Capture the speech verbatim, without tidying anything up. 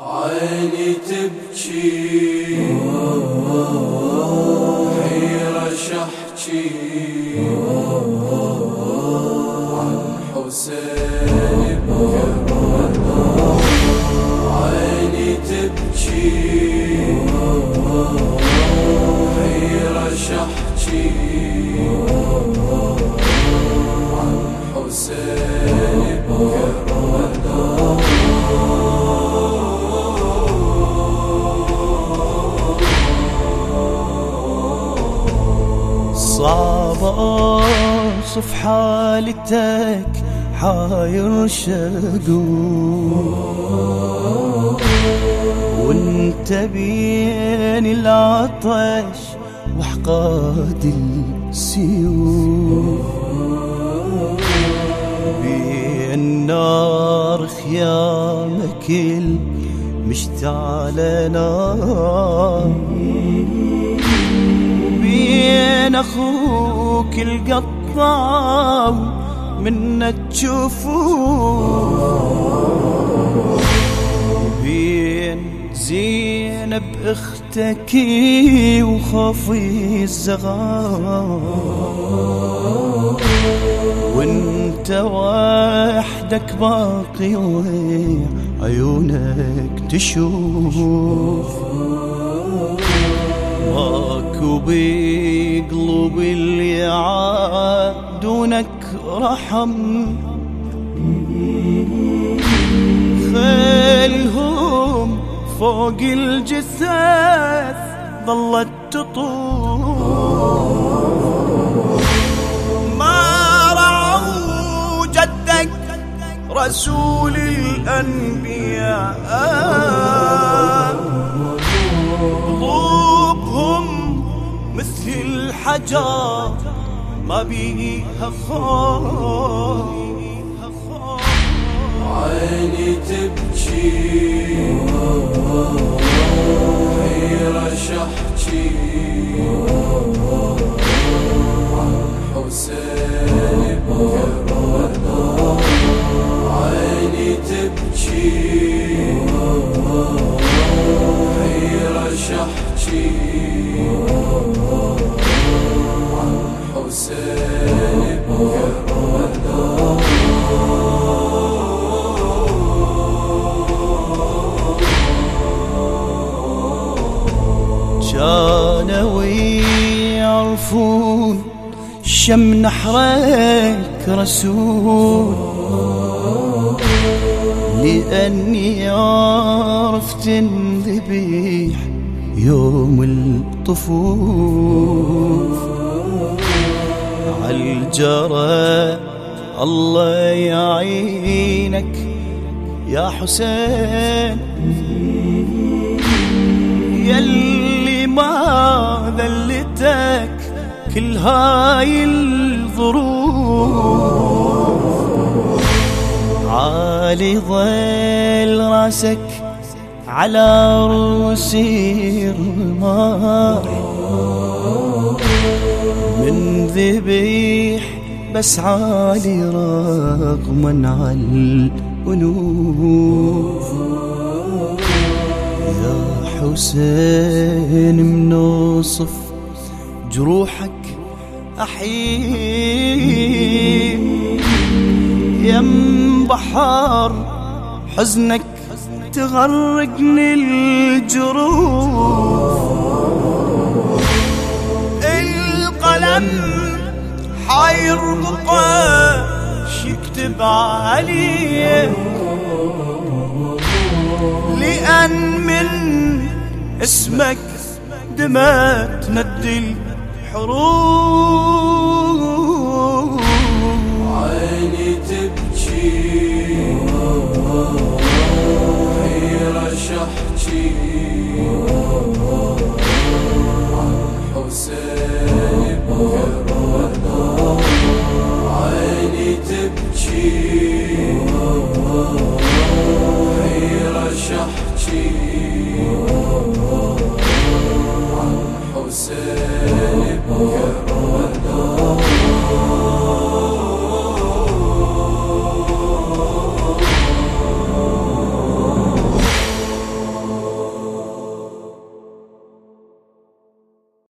عيني تبكي حيرة شحكي عن حسين بكربلاء. عيني تبكي حيرة شحكي عن حسين بكربلاء. صعب اوصف حالتك حاير شقوق وانت بين العطش وحقاد السيوف، بين نار خيامك المشتعلة نار، بين اخوك القطاع منك تشوفوه، بين زينب اختك وخافي الزغار، وانت وحدك باقي وعيونك تشوف. ماكو بقلوب اللي يعادونك رحم، خيلهم فوق الجثث ظلت تطوف. ما رعوا جدك رسول الأنبياء، قلوبهم مثل الحجر ما بيها خوف. عيني تبكي حيرة شحكي عن حسين بكربلاء. عيني تبكي حيرة شحكي عن حسين بكربلاء. كانوا يعرفون شم نحرك رسول، لأني عرفت انذبيح يوم الطفوف. عالجرى الله يعينك يا حسين، يلي ما ذلتك كل هاي الظروف. عالي ظل راسك على روسي الرماح، من ذبيح بس عالي رغما على الأنوف. يا حسين منوصف جروحك أحيي، يم بحر حزنك تغرقني الجروح. القلم حيرقق يكتب عليه، لأن من اسمك دمت ندي الحروب. عيني تبكي حيرة شحكي عن حسين بكربلاء. عيني تبكي حيرة شحكي عن حسين